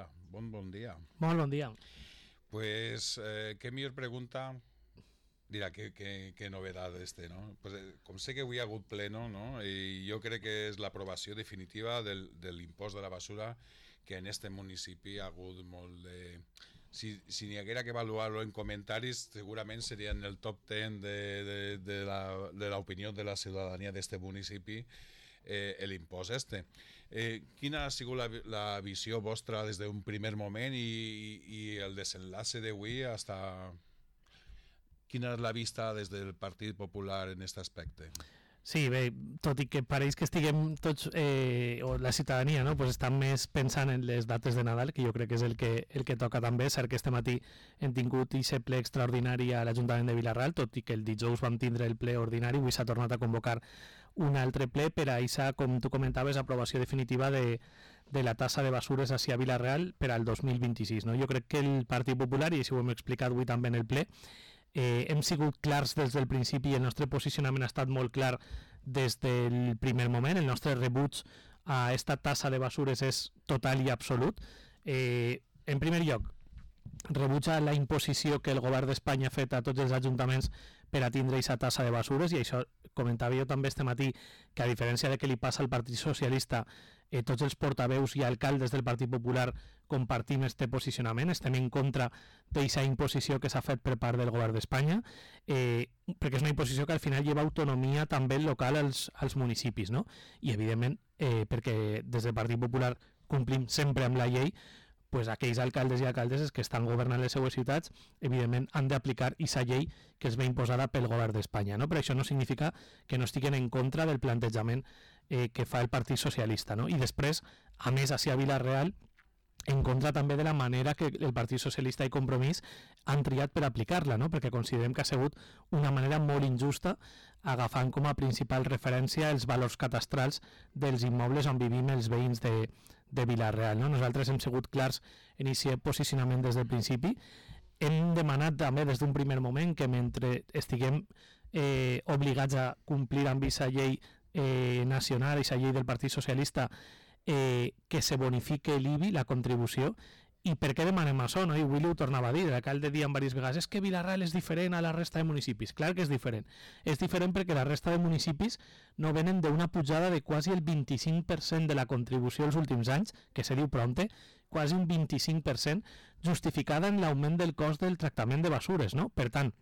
Hola, bon dia. Molt bon dia. Pues, qué millor pregunta... Dirà, qué novedad ¿no? Pues, com sé que avui ha hagut pleno, no? I jo crec que és l'aprovació definitiva de l'impost de la basura, que en este municipi ha hagut molt de... Si n'hi haguera que avaluar-lo en comentaris, segurament seria en el top 10 de l'opinió de la ciutadania d'este municipi, l'impost quina ha sigut la visió vostra des d'un primer moment i el desenlace d'avui hasta... Quina és la vista des del Partit Popular en aquest aspecte? Sí, bé, tot i que pareix que estiguem tots, o la ciutadania, no? Pues estan més pensant en les dates de Nadal, que jo crec que és el que toca també. Cert que este matí hem tingut aquest ple extraordinari a l'Ajuntament de Vila-real, tot i que el dijous vam tindre el ple ordinari, avui s'ha tornat a convocar un altre ple per a aquesta, com tu comentaves, aprovació definitiva de la tassa de basures hacia Vila-real per al 2026. No? Jo crec que el Partit Popular, i així ho hem explicat avui també en el ple, hem sigut clars des del principi i el nostre posicionament ha estat molt clar des del primer moment. El nostre rebuig a aquesta tassa de basures és total i absolut. En primer lloc, rebutja la imposició que el govern d'Espanya ha fet a tots els ajuntaments per a tindre aquesta tassa de basures, i això comentava jo també este matí, que a diferència de que li passa al Partit Socialista, tots els portaveus i alcaldes del Partit Popular compartim este posicionament, estem en contra d'aquesta imposició que s'ha fet per part del govern d'Espanya, perquè és una imposició que al final lleva autonomia també local als municipis, no? I evidentment, perquè des del Partit Popular complim sempre amb la llei, pues aquells alcaldes i alcaldesses que estan governant les seues ciutats, evidentment han d'aplicar aquesta llei que es ve imposada pel govern d'Espanya, no? Però això no significa que no estiguen en contra del plantejament que fa el Partit Socialista, no? I després, a més, a Vila-real, en contra també de la manera que el Partit Socialista i Compromís han triat per aplicar-la, no? Perquè considerem que ha sigut una manera molt injusta, agafant com a principal referència els valors catastrals dels immobles on vivim els veïns de Vila-real, no? Nosaltres hem sigut clars en aquest posicionament des del principi. Hem demanat també des d'un primer moment que mentre estiguem obligats a complir amb aquesta llei nacional, aquesta llei del Partit Socialista, que se bonifique l'IBI, la contribució. I per què demanem això? No? I avui ho tornava a dir, l'alcalde deia diverses vegades, és que Vila-real és diferent a la resta de municipis. Clar que és diferent. És diferent perquè la resta de municipis no venen d'una pujada de quasi el 25% de la contribució els últims anys, que se diu prompte, quasi un 25%, justificada en l'augment del cost del tractament de basures, no? Per tant,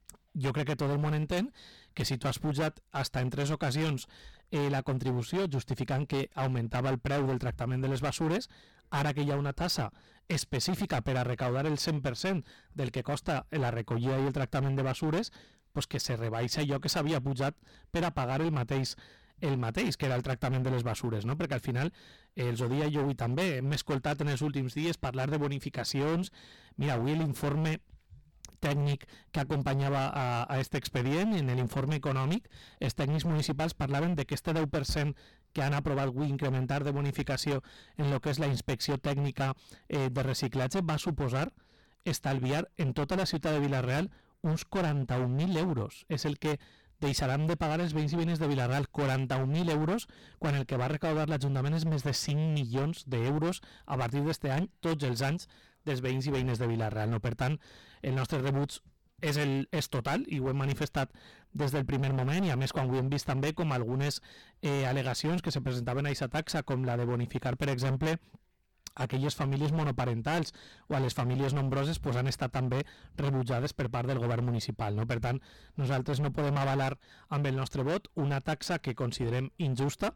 jo crec que tot el món entén que si tu has pujat hasta en 3 ocasions la contribució justificant que augmentava el preu del tractament de les basures, ara que hi ha una tassa específica per a recaudar el 100% del que costa la recollida i el tractament de basures, pues que se rebaixa allò que s'havia pujat per a pagar el mateix, que era el tractament de les basures, no? Perquè al final, els ho dia jo avui també, hem escoltat en els últims dies parlar de bonificacions. Mira, avui l'informe tècnic que acompanyava a aquest expedient, en l'informe econòmic, els tècnics municipals parlaven de que este 10% que han aprovat avui incrementar de bonificació en el que és la inspecció tècnica de reciclatge va suposar estalviar en tota la ciutat de Vila-real uns 41.000 euros. És el que deixaran de pagar els veïns i veïnes de Vila-real, 41.000 euros, quan el que va recaudar l'Ajuntament és més de 5 milions d'euros a partir d'este any, tots els anys, dels veïns i veïnes de Vila-real. No? Per tant, el nostre rebuig és total i ho hem manifestat des del primer moment, i a més quan ho hem vist també com algunes al·legacions que se presentaven a aquesta taxa, com la de bonificar, per exemple, aquelles famílies monoparentals o a les famílies nombroses, pues han estat també rebutjades per part del govern municipal, no? Per tant, nosaltres no podem avalar amb el nostre vot una taxa que considerem injusta,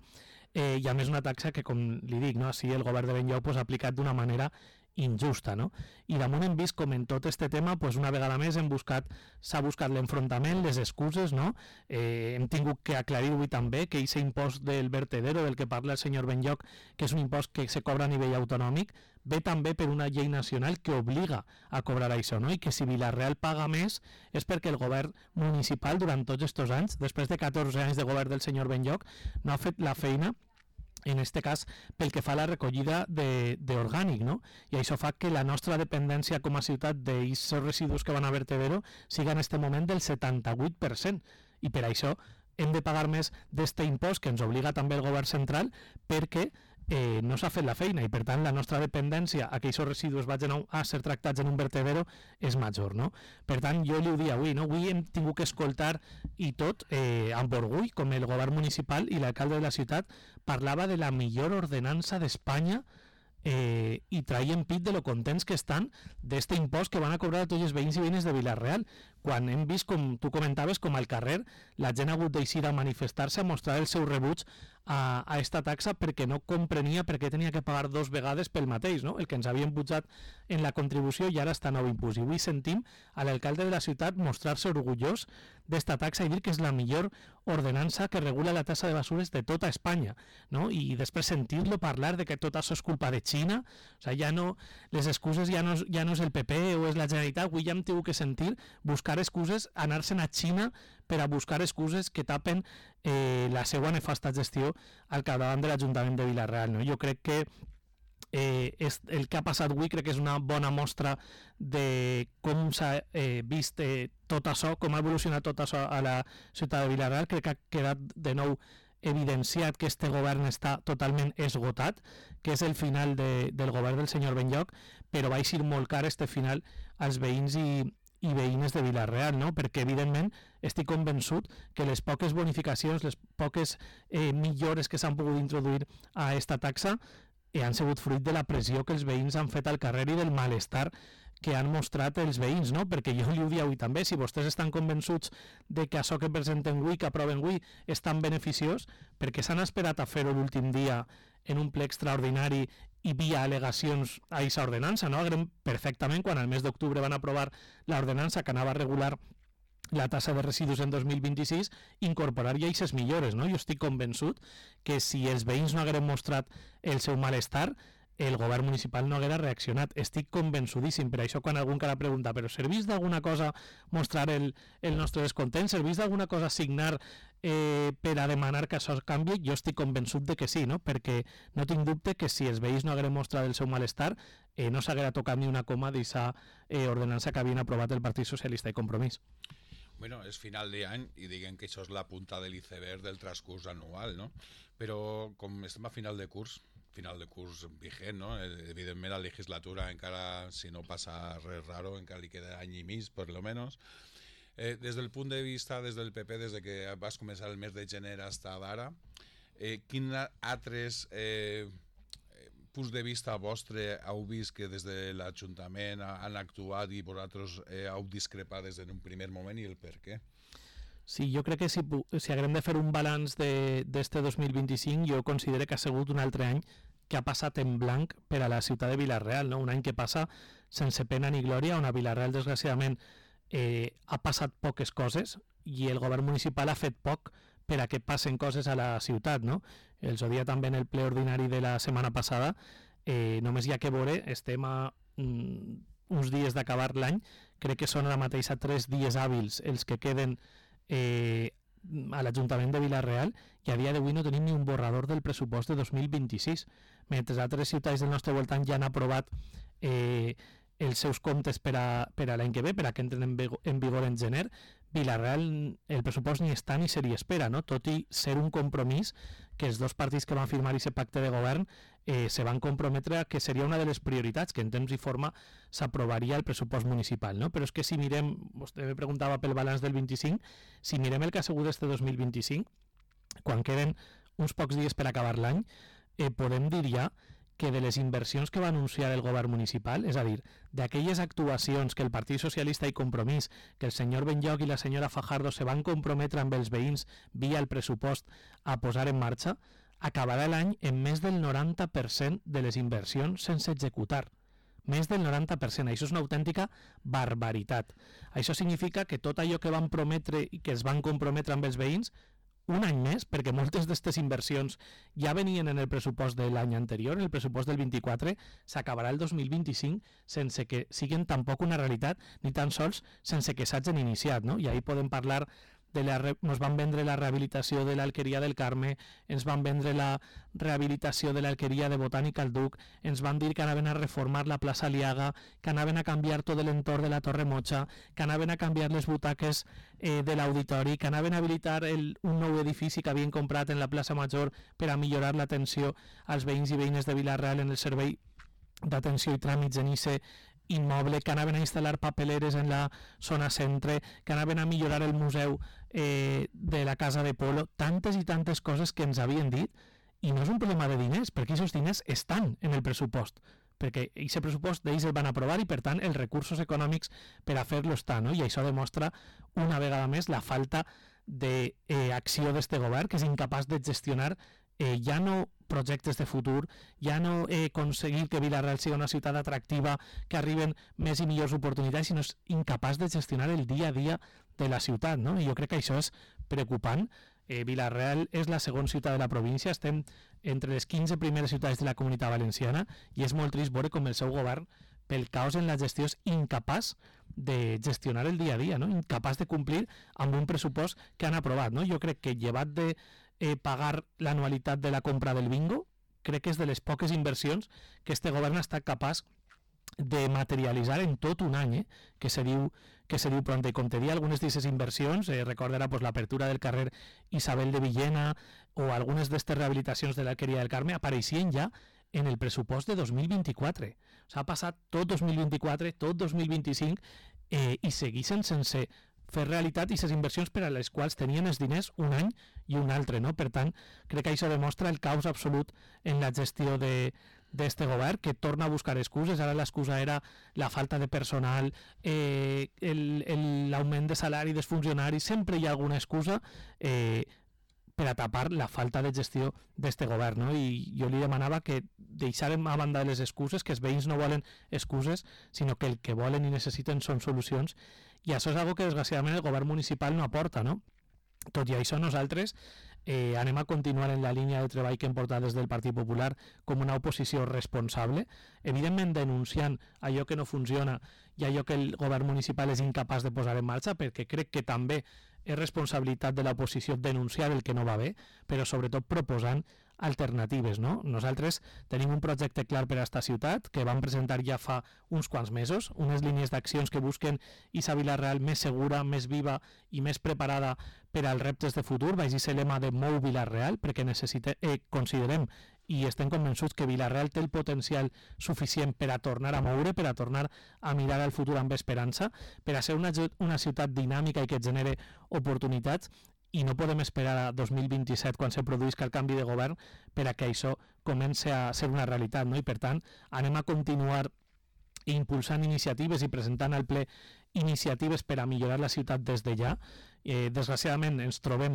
i a més una taxa que, com li dic, no? Així el govern de Benlloc pues, ha aplicat d'una manera injusta, no? I damunt hem vist com en tot este tema, pues una vegada més s'ha buscat l'enfrontament, les excuses, no? Hem tingut que aclarir avui també que aquest impost del vertedero del que parla el senyor Benlloc, que és un impost que se cobra a nivell autonòmic, ve també per una llei nacional que obliga a cobrar això, no? I que si Vila-real paga més és perquè el govern municipal durant tots aquests anys, després de 14 anys de govern del senyor Benlloc, no ha fet la feina, en este cas pel que fa a la recollida d'orgànic, no? I això fa que la nostra dependència com a ciutat d'aquests residus que van a vertedero siga en este moment del 78%, i per això hem de pagar més d'este impost que ens obliga també el govern central, perquè no s'ha fet la feina i per tant la nostra dependència a que aquests residus vagin a ser tractats en un vertedero és major, no? Per tant, jo li ho dic avui, no? Avui hem tingut que escoltar i tot amb orgull, com el govern municipal i l'alcalde de la ciutat parlava de la millor ordenança d'Espanya i traien pit de lo contents que estan d'este impost que van a cobrar a tots els veïns i veïnes de Vila-real, quan hem vist, com tu comentaves, com al carrer la gent ha hagut d'eixir a manifestar-se, a mostrar el seu rebuig a esta taxa perquè no comprenia per què tenia que pagar 2 vegades pel mateix, no? El que ens havien pujat en la contribució i ara està nou impost. I avui sentim a l'alcalde de la ciutat mostrar-se orgullós d'esta taxa i dir que és la millor ordenança que regula la tassa de basures de tota Espanya, no? I després sentir-lo parlar de que tot això és culpa de Xina, o sigui, ja no, les excuses ja no és el PP o és la Generalitat, avui ja hem tingut que sentir buscar excuses, anar-se'n a Xina per a buscar excuses que tapen la seva nefasta gestió al capdavant de l'Ajuntament de Vila-real, no? Jo crec que el que ha passat avui crec que és una bona mostra de com s'ha vist tot això, com ha evolucionat tot això a la ciutat de Vila-real. Crec que ha quedat de nou evidenciat que este govern està totalment esgotat, que és el final del govern del senyor Benlloch, però va eixir molt car este final als veïns i veïnes de Vila-real, no? Perquè evidentment estic convençut que les poques bonificacions, les poques millores que s'han pogut introduir a esta taxa han sigut fruit de la pressió que els veïns han fet al carrer i del malestar que han mostrat els veïns, no? Perquè jo li ho dic avui també, si vostès estan convençuts de que això que presenten avui, que aproven avui, és tan beneficiós, perquè s'han esperat a fer-ho l'últim dia en un ple extraordinari i via al·legacions a aquesta ordenança, no? Agraem perfectament quan al mes d'octubre van aprovar l'ordenança que anava a regular la tassa de residus en 2026, incorporar ja aquestes millores, no? Jo estic convençut que si els veïns no hagueren mostrat el seu malestar, el govern municipal no haguera reaccionat. Estic convençudíssim. Per això quan algú encara pregunta però servís d'alguna cosa mostrar el nostre descontent? Servís d'alguna cosa signar per a demanar que això canvi? Jo estic convençut de que sí, no? Perquè no tinc dubte que si els veïns no hagueren mostrat el seu malestar no s'haguera tocat ni una coma d'aquesta ordenança que havien aprovat el Partit Socialista i Compromís. Bueno, és final d'any i diguem que això és la punta de l'iceberg del transcurs anual, no? Però com estem a final de curs vigent, no? Evidentment la legislatura encara, si no passa res raro, encara li queda any i mig, per lo menos. Des del punt de vista, des del PP, des de que vas començar el mes de gener fins ara, quins altres punts de vista vostre heu vist que des de l'Ajuntament han actuat i vosaltres heu discrepat des d'un primer moment i el per què? Sí, jo crec que si haguem de fer un balanç d'este 2025, jo considero que ha sigut un altre any que ha passat en blanc per a la ciutat de Vila-real, no? Un any que passa sense pena ni glòria, on a Vila-real, desgraciadament, ha passat poques coses i el govern municipal ha fet poc per a que passen coses a la ciutat, no? Els ho dia també en el ple ordinari de la setmana passada, només hi ha que veure, estem a uns dies d'acabar l'any, crec que són ara mateix a 3 dies hàbils els que queden a l'Ajuntament de Vila-real i a dia d'avui no tenim ni un borrador del pressupost de 2026, mentre altres ciutats del nostre voltant ja han aprovat els seus comptes per a l'any que ve, per a que entren en vigor en gener. Vila-real el pressupost ni està ni se li espera, no? Tot i ser un compromís que els dos partits que van firmar aquest pacte de govern se van comprometre a que seria una de les prioritats, que en temps i forma s'aprovaria el pressupost municipal, no? Però és que si mirem, vostè me preguntava pel balanç del 25, si mirem el que ha sigut este 2025, quan queden uns pocs dies per acabar l'any, podem dir ja que de les inversions que va anunciar el govern municipal, és a dir, d'aquelles actuacions que el Partit Socialista i Compromís, que el senyor Benlloch i la senyora Fajardo se van comprometre amb els veïns via el pressupost a posar en marxa, acabarà l'any en més del 90% de les inversions sense executar. Més del 90%. Això és una autèntica barbaritat. Això significa que tot allò que van prometre i que es van comprometre amb els veïns un any més, perquè moltes d'aquestes inversions ja venien en el pressupost de l'any anterior, en el pressupost del 24, s'acabarà el 2025 sense que siguin tampoc una realitat, ni tan sols sense que s'hagin iniciat, no? I ahí podem parlar nos van vendre la rehabilitació de l'Alqueria del Carme, ens van vendre la rehabilitació de l'Alqueria de Botànica al Duc, ens van dir que anaven a reformar la plaça Aliaga, que anaven a canviar tot l'entorn de la Torre Mocha, que anaven a canviar les butaques de l'auditori, que anaven a habilitar un nou edifici que havien comprat en la plaça Major per a millorar l'atenció als veïns i veïnes de Vila-real en el servei d'atenció i tràmits en ICE immoble, que anaven a instal·lar papeleres en la zona centre, que anaven a millorar el museu de la Casa de Polo, tantes i tantes coses que ens havien dit, i no és un problema de diners, perquè aquests diners estan en el pressupost, perquè aquest pressupost d'ells el van aprovar i per tant els recursos econòmics per a fer-lo estan, no? I això demostra una vegada més la falta d'acció d'este govern, que és incapaç de gestionar ja no projectes de futur, ja no aconseguir que Vila-real sigui una ciutat atractiva, que arriben més i millors oportunitats, sinó és incapaç de gestionar el dia a dia de la ciutat, no? I jo crec que això és preocupant. Vila-real és la segona ciutat de la província, estem entre les 15 primeres ciutats de la Comunitat Valenciana i és molt trist veure com el seu govern, pel caos en la gestió, és incapaç de gestionar el dia a dia, no? Incapaç de complir amb un pressupost que han aprovat, no? Jo crec que llevat de pagar l'anualitat de la compra del bingo, crec que és de les poques inversions que este govern ha estat capaç de materialitzar en tot un any, que se diu pronta. I com te dia, algunes d'aquestes inversions, recordarà pues, l'apertura del carrer Isabel de Villena o algunes d'aquestes rehabilitacions de l'Alqueria del Carme apareixien ja en el pressupost de 2024. S'ha passat tot 2024, tot 2025 i segueixen sense fer realitat i les inversions per a les quals tenien els diners un any i un altre, no? Per tant, crec que això demostra el caos absolut en la gestió d'este govern, que torna a buscar excuses. Ara l'excusa era la falta de personal, l'augment de salari dels funcionaris, sempre hi ha alguna excusa per a tapar la falta de gestió d'este govern, no? I jo li demanava que deixarem a banda les excuses, que els veïns no volen excuses, sinó que el que volen i necessiten són solucions, i això és una que desgraciadament el govern municipal no aporta, no? Tot i això nosaltres anem a continuar en la línia de treball que hem portat des del Partit Popular com una oposició responsable, evidentment denunciant allò que no funciona i allò que el govern municipal és incapaç de posar en marxa, perquè crec que també és responsabilitat de l'oposició denunciar el que no va bé, però sobretot proposant alternatives, no? Nosaltres tenim un projecte clar per a esta ciutat que vam presentar ja fa uns quants mesos, unes línies d'accions que busquen Issa Vila-real més segura, més viva i més preparada per als reptes de futur. Vaig dir el lema de Mou Vila-real, perquè considerem i estem convençuts que Vila-real té el potencial suficient per a tornar a moure, per a tornar a mirar al futur amb esperança, per a ser una ciutat dinàmica i que genere oportunitats, i no podem esperar a 2027 quan se produïsca el canvi de govern per a que això comenci a ser una realitat, no? I per tant anem a continuar impulsant iniciatives i presentant al ple iniciatives per a millorar la ciutat des de ja. Desgraciadament ens trobem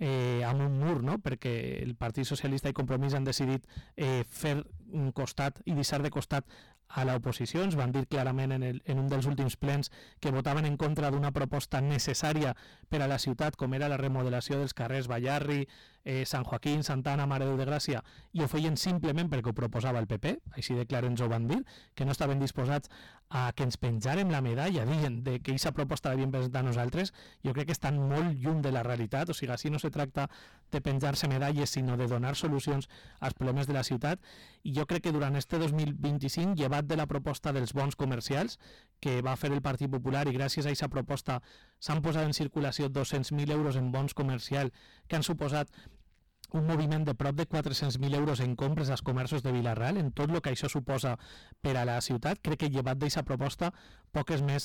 amb un mur, no? Perquè el Partit Socialista i Compromís han decidit fer un costat i deixar de costat a l'oposició. Ens van dir clarament en un dels últims plens que votaven en contra d'una proposta necessària per a la ciutat, com era la remodelació dels carrers Ballarri, Sant Joaquín, Santana, Mare de Déu de Gràcia, i ho feien simplement perquè ho proposava el PP, així de clar ens ho van dir, que no estaven disposats a que ens penjàrem la medalla dient que aquesta proposta l'havíem presentat nosaltres. Jo crec que estan molt lluny de la realitat, o sigui, així no se tracta de penjar-se medalles, sinó de donar solucions als problemes de la ciutat, i jo crec que durant este 2025, llevat de la proposta dels bons comercials que va fer el Partit Popular, i gràcies a aquesta proposta s'han posat en circulació 200.000 euros en bons comercials que han suposat un moviment de prop de 400.000 euros en compres als comerços de Vila-real, en tot el que això suposa per a la ciutat. Crec que llevat d'aquesta proposta, poques més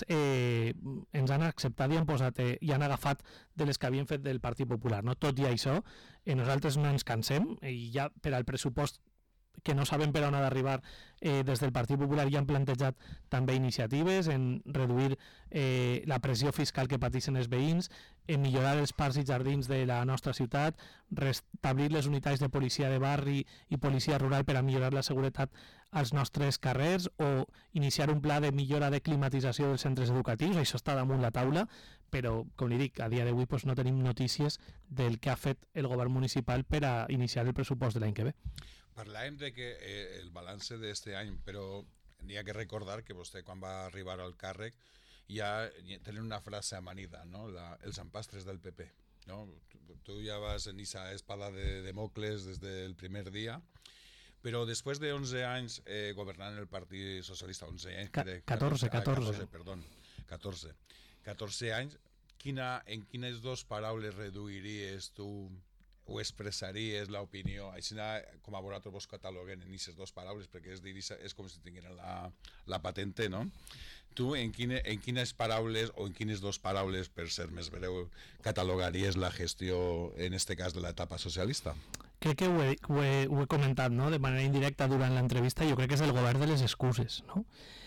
ens han acceptat i han posat i han agafat de les que havien fet del Partit Popular, no? Tot i això, nosaltres no ens cansem, i ja per al pressupost que no sabem per on ha d'arribar, des del Partit Popular ja han plantejat també iniciatives en reduir la pressió fiscal que pateixen els veïns, en millorar els parcs i jardins de la nostra ciutat, restablir les unitats de policia de barri i policia rural per a millorar la seguretat als nostres carrers, o iniciar un pla de millora de climatització dels centres educatius. Això està damunt la taula, però, com li dic, a dia d'avui no tenim notícies del que ha fet el govern municipal per a iniciar el pressupost de l'any que ve. Parlàvem de que el balanç d'aquest any, però n'hi ha que recordar que vostè quan va arribar al càrrec ja tenen una frase amanida, no? Els empastres del PP. No? Tu ja vas en esa espada de Democles des del primer dia, però després de 11 anys governant el Partit Socialista, 11 anys... 14. 14 anys, en quines dues paraules reduiries tu o expressaries l'opinió, així com a vosaltres vos cataloguen en aquestes dues paraules, perquè és com si tinguin la patente, no? Tu en quines paraules o en quines dues paraules, per ser més breu, catalogaries la gestió, en este cas, de l'etapa socialista? Crec que ho he comentat, no? De manera indirecta durant l'entrevista. Jo crec que és el govern de les excuses, no?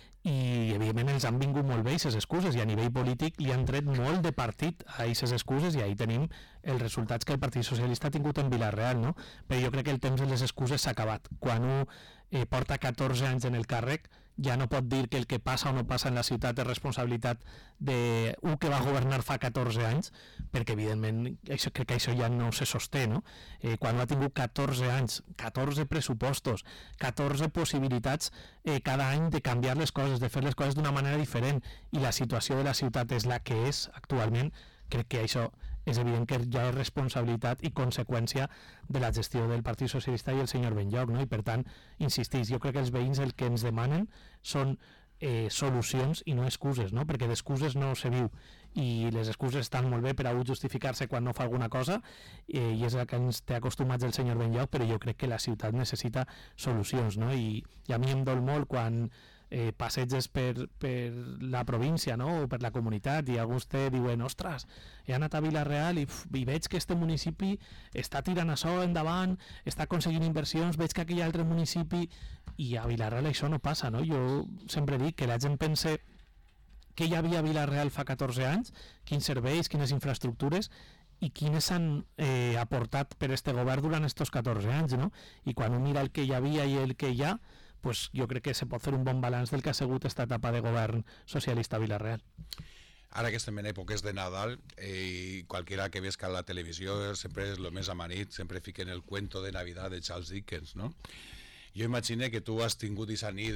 I evidentment els han vingut molt bé aquestes excuses i a nivell polític li han tret molt de partit a aquestes excuses i ahí tenim els resultats que el Partit Socialista ha tingut en Vila-real, no? Però jo crec que el temps de les excuses s'ha acabat. Quan un porta 14 anys en el càrrec ja no pot dir que el que passa o no passa en la ciutat és responsabilitat d'un que va governar fa 14 anys, perquè evidentment crec que això ja no se sosté, no? Quan ha tingut 14 anys, 14 pressupostos, 14 possibilitats cada any de canviar les coses, de fer les coses d'una manera diferent, i la situació de la ciutat és la que és actualment, crec que això és evident que ja és responsabilitat i conseqüència de la gestió del Partit Socialista i el senyor Benlloc, no? I per tant, insistís, jo crec que els veïns el que ens demanen són solucions i no excuses, no? Perquè d'excuses no se viu i les excuses estan molt bé per a justificar-se quan no fa alguna cosa i és el que ens té acostumats el senyor Benlloc, però jo crec que la ciutat necessita solucions, no? I a mi em dol molt quan passeges per la província, no? O per la comunitat i algú te diuen, ostres, he anat a Vila-real i veig que este municipi està tirant això endavant, està aconseguint inversions, veig que aquell altre municipi, i a Vila-real això no passa, no? Jo sempre dic que la gent pense què hi havia a Vila-real fa 14 anys, quins serveis, quines infraestructures i quines s'han aportat per este govern durant estos 14 anys, no? I quan un mira el que hi havia i el que hi ha, pues jo crec que se pot fer un bon balanç del que ha sigut esta etapa de govern socialista a Vila-real. Ara que estem en èpoques de Nadal i qualquiera que vesca a la televisió sempre és el més amanit, sempre fiquen el cuento de Navidad de Charles Dickens, no? Jo imagino que tu has tingut aquesta nit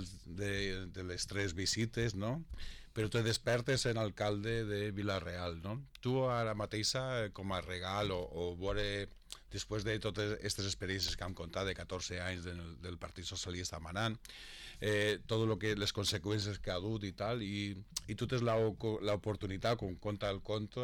de les 3 visites, no? Però te despertes en alcalde de Vila-real, no? Tu ara mateixa, com a regal o veure, després de totes aquestes experiències que hem contat de 14 anys del Partit Socialista manant, tot el que les conseqüències que ha dut i tal, i tu tens l'oportunitat, com conta el conto,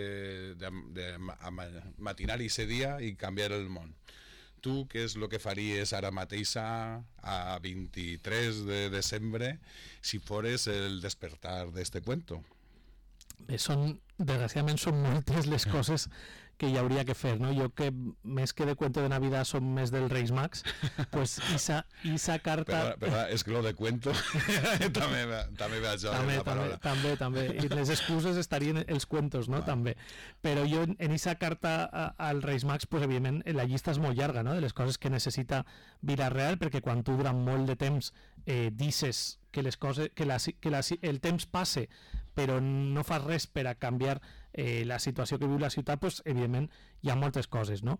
de matinar aquest dia i canviar el món. Tu, què és el que faries ara mateixa a 23 de desembre si fores el despertar d'este cuento? Bé, desgraciadament són moltes les coses que hi hauria que fer, no? Jo que més que de cuento de Navidad som més del Reis Mags, pues esa carta... Però és que lo de cuento també ve a joc la paraula. També. I les excuses estarien els cuentos, no? També. Però jo en esa carta al Reis Mags, pues evidentment la llista és molt llarga, no? De les coses que necessita Vila-real, perquè quan tu durant molt de temps dices que les coses, que el temps passe però no fas res per a canviar la situació que viu la ciutat, pues, evidentment hi ha moltes coses, no?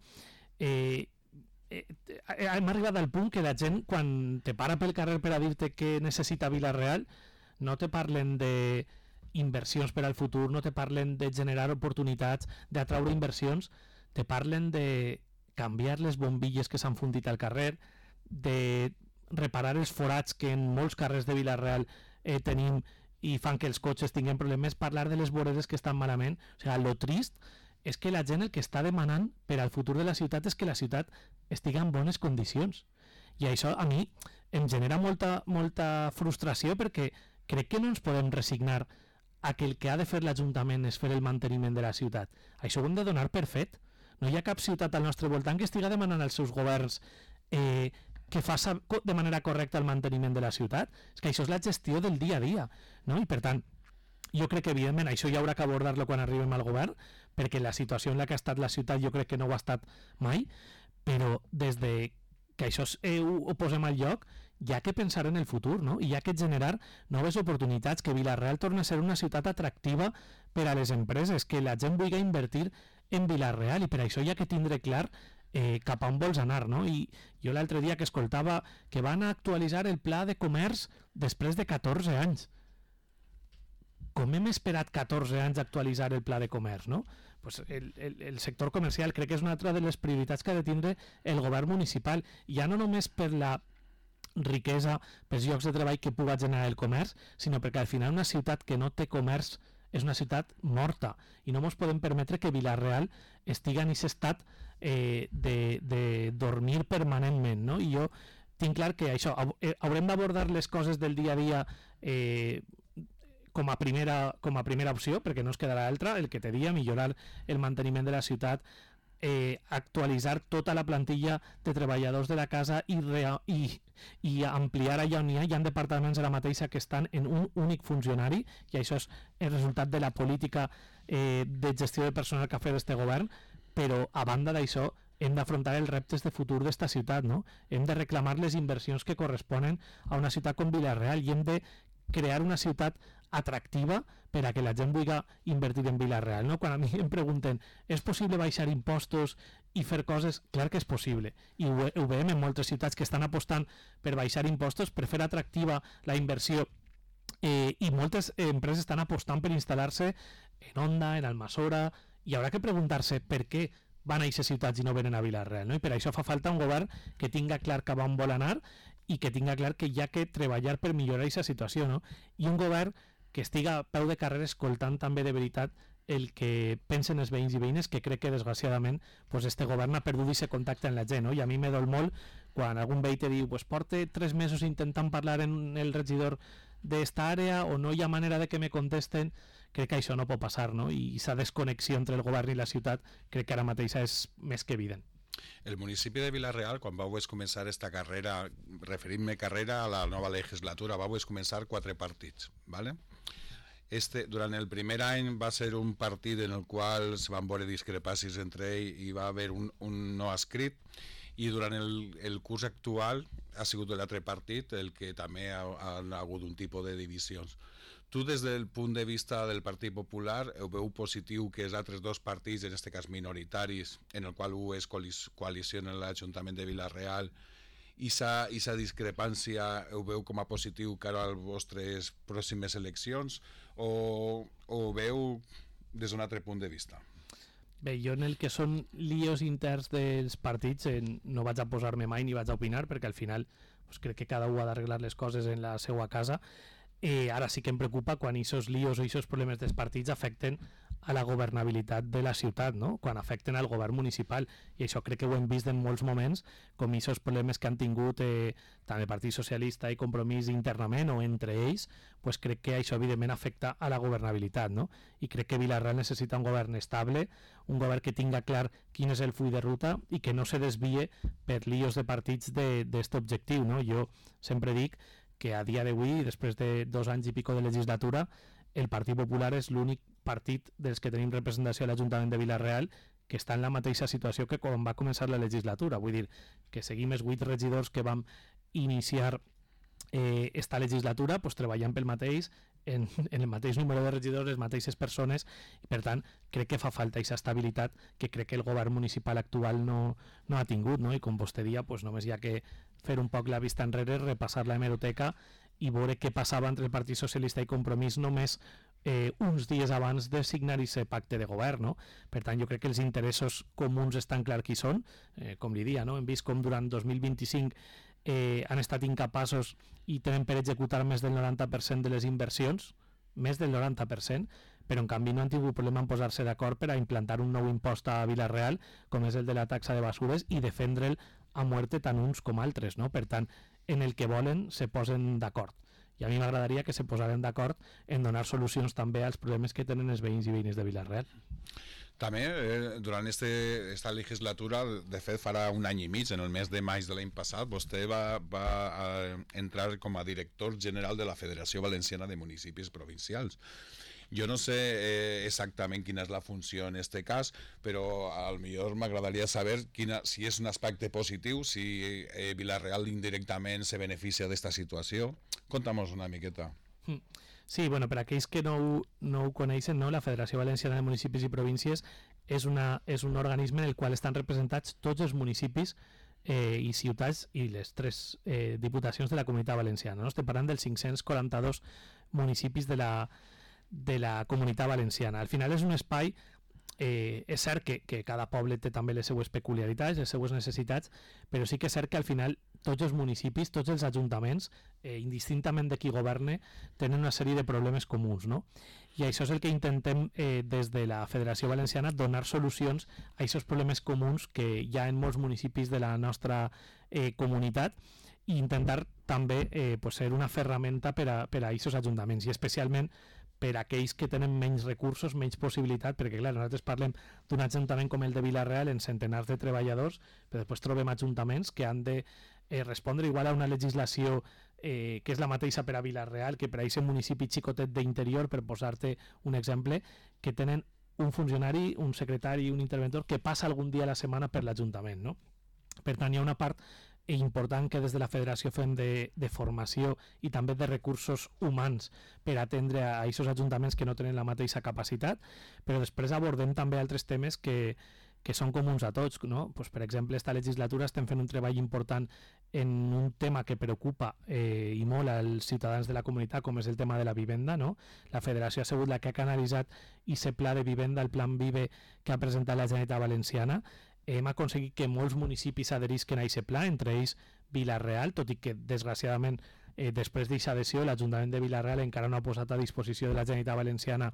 Hem arribat al punt que la gent, quan te para pel carrer per a dir-te què necessita Vila-real, no te parlen d'inversions per al futur, no te parlen de generar oportunitats, d'atraure inversions, te parlen de canviar les bombilles que s'han fundit al carrer, de reparar els forats que en molts carrers de Vila-real tenim i fan que els cotxes tinguin problemes, parlar de les voreres que estan malament. O sigui, lo trist és que la gent el que està demanant per al futur de la ciutat és que la ciutat estigui en bones condicions. I això a mi em genera molta frustració perquè crec que no ens podem resignar a que el que ha de fer l'Ajuntament és fer el manteniment de la ciutat. Això ho hem de donar per fet. No hi ha cap ciutat al nostre voltant que estigui demanant als seus governs que faci de manera correcta el manteniment de la ciutat. És que això és la gestió del dia a dia, no? I per tant, jo crec que evidentment això ja haurà que abordar-lo quan arribem al govern, perquè la situació en la que ha estat la ciutat jo crec que no ho ha estat mai, però des de que això ho posem al lloc, hi ha que pensar en el futur, no? I hi ha que generar noves oportunitats, que Vila-real torni a ser una ciutat atractiva per a les empreses, que la gent vulgui invertir en Vila-real, i per això hi ha que tindre clar cap a on vols anar, no? I jo l'altre dia que escoltava que van a actualitzar el pla de comerç després de 14 anys. com hem esperat 14 anys actualitzar el pla de comerç, no? Pues el sector comercial crec que és una altra de les prioritats que ha de tindre el govern municipal, ja no només per la riquesa, pels llocs de treball que puga generar el comerç, sinó perquè al final una ciutat que no té comerç és una ciutat morta, i no ens podem permetre que Vila-real estigui en aquest estat de dormir permanentment, no? I jo tinc clar que això, haurem d'abordar les coses del dia a dia com a primera opció, perquè no es quedarà altra, el que te dia, millorar el manteniment de la ciutat, actualitzar tota la plantilla de treballadors de la casa i ampliar allà on hi ha departaments ara mateixa que estan en un únic funcionari, i això és el resultat de la política de gestió de personal que ha fet este govern. Però a banda d'això hem d'afrontar els reptes de futur d'esta ciutat, no? Hem de reclamar les inversions que corresponen a una ciutat com Vila-real i hem de crear una ciutat atractiva per a que la gent vulgui invertir en Vila-real, no? Quan a mi em pregunten, és possible baixar impostos i fer coses? Clar que és possible, i ho veiem en moltes ciutats que estan apostant per baixar impostos, per fer atractiva la inversió, i moltes empreses estan apostant per instal·lar-se en Onda, en Almassora, i haurà que preguntar-se per què van a aquestes ciutats i no venen a Vila-real, no? I per això fa falta un govern que tinga clar cap on vol anar i que tinga clar que hi ha que treballar per millorar aquesta situació, no? I un govern que estiga a peu de carrer escoltant també de veritat el que pensen els veïns i veïnes, que crec que desgraciadament pues, este govern ha perdut aquest contacte amb la gent, no? I a mi me dol molt quan algun veí te diu pues, porte 3 mesos intentant parlar amb el regidor d'esta àrea o no hi ha manera de que me contesten. Crec que això no pot passar, no? I aquesta desconnexió entre el govern i la ciutat crec que ara mateix és més que evident. El municipi de Vila-real, quan vau començar esta carrera, referint-me carrera a la nova legislatura, vau començar 4 partits, ¿vale? Durant el primer any va ser un partit en el qual es van veure discrepàcies entre ells i va haver un no escrit, i durant el curs actual ha sigut l'altre partit el que també ha hagut un tipus de divisions. Tu, des del punt de vista del Partit Popular, veu positiu que els altres 2 partits, en aquest cas minoritaris, en el qual és coalició en l'Ajuntament de Vila-real, i aquesta discrepància ho veu com a positiu cara a les vostres pròximes eleccions, o veu des d'un altre punt de vista? Bé, jo en el que són líos interns dels partits no vaig a posar-me mai ni vaig a opinar, perquè al final pues, crec que cada un ha d'arreglar les coses en la seva casa. Ara sí que em preocupa quan aquests líos o aquests problemes dels partits afecten a la governabilitat de la ciutat, no? Quan afecten al govern municipal, i això crec que ho hem vist en molts moments, com aquests problemes que han tingut tant el Partit Socialista i Compromís internament o entre ells, pues crec que això evidentment afecta a la governabilitat, no? I crec que Vila-real necessita un govern estable, un govern que tinga clar quin és el full de ruta i que no se desvie per líos de partits d'aquest objectiu, no? Jo sempre dic que a dia d'avui, després de 2 anys i pico de legislatura, el Partit Popular és l'únic partit dels que tenim representació a l'Ajuntament de Vila-real que està en la mateixa situació que quan va començar la legislatura. Vull dir que seguim els 8 regidors que vam iniciar esta legislatura pues, treballant pel mateix, en el mateix número de regidors, les mateixes persones, i per tant crec que fa falta aquesta estabilitat que crec que el govern municipal actual no ha tingut, no? I com vostè dia, pues, només hi ha que fer un poc la vista enrere, repassar la hemeroteca i veure què passava entre el Partit Socialista i Compromís només uns dies abans de signar aquest pacte de govern, no? Per tant, jo crec que els interessos comuns estan clar qui són, com li dia, no? Hem vist com durant 2025 han estat incapaços i tenen per executar més del 90% de les inversions, més del 90%, però en canvi no han tingut problema en posar-se d'acord per a implantar un nou impost a Vila-real, com és el de la taxa de basures, i defendre'l a muerte tant uns com altres, no? Per tant, en el que volen se posen d'acord. I a mi m'agradaria que se posaren d'acord en donar solucions també als problemes que tenen els veïns i veïnes de Vila-real. També, durant esta legislatura, de fet farà un any i mig, en el mes de maig de l'any passat, vostè va entrar com a director general de la Federació Valenciana de Municipis Provincials. Jo no sé exactament quina és la funció en aquest cas, però potser m'agradaria saber si és un aspecte positiu, si Vila-real indirectament se beneficia d'esta situació. Conta'm-nos una miqueta. Sí, bueno, per aquells que no ho coneixen, no? La Federació Valenciana de Municipis i Províncies és un organisme en el qual estan representats tots els municipis i ciutats i les 3 diputacions de la Comunitat Valenciana, no? Estem parlant dels 542 municipis de de la Comunitat Valenciana. Al final és un espai, és cert que cada poble té també les seues peculiaritats, les seues necessitats, però sí que és cert que al final tots els municipis, tots els ajuntaments, indistintament de qui governe, tenen una sèrie de problemes comuns, no? I això és el que intentem des de la Federació Valenciana, donar solucions a aquests problemes comuns que hi ha en molts municipis de la nostra comunitat, i intentar també ser una ferramenta per a aquests ajuntaments, i especialment per a aquells que tenen menys recursos, menys possibilitat, perquè clar, nosaltres parlem d'un ajuntament com el de Vila-real en centenars de treballadors, però després trobem ajuntaments que han de respondre igual a una legislació que és la mateixa per a Vila-real que per a aquest municipi xicotet d'interior, per posar-te un exemple, que tenen un funcionari, un secretari, un interventor que passa algun dia a la setmana per l'Ajuntament, no? Per tant, hi ha una part important que des de la federació fem de formació i també de recursos humans per atendre a aquests ajuntaments que no tenen la mateixa capacitat, però després abordem també altres temes que són comuns a tots, no? Pues, per exemple, esta legislatura estem fent un treball important en un tema que preocupa i molt als ciutadans de la comunitat, com és el tema de la vivenda, no? La federació ha sigut la que ha canalitzat aquest pla de vivenda, el Plan Vive, que ha presentat la Generalitat Valenciana. Hem aconseguit que molts municipis adherisquen a aquest pla, entre ells Vila-real, tot i que desgraciadament després d'aquesta adhesió l'Ajuntament de Vila-real encara no ha posat a disposició de la Generalitat Valenciana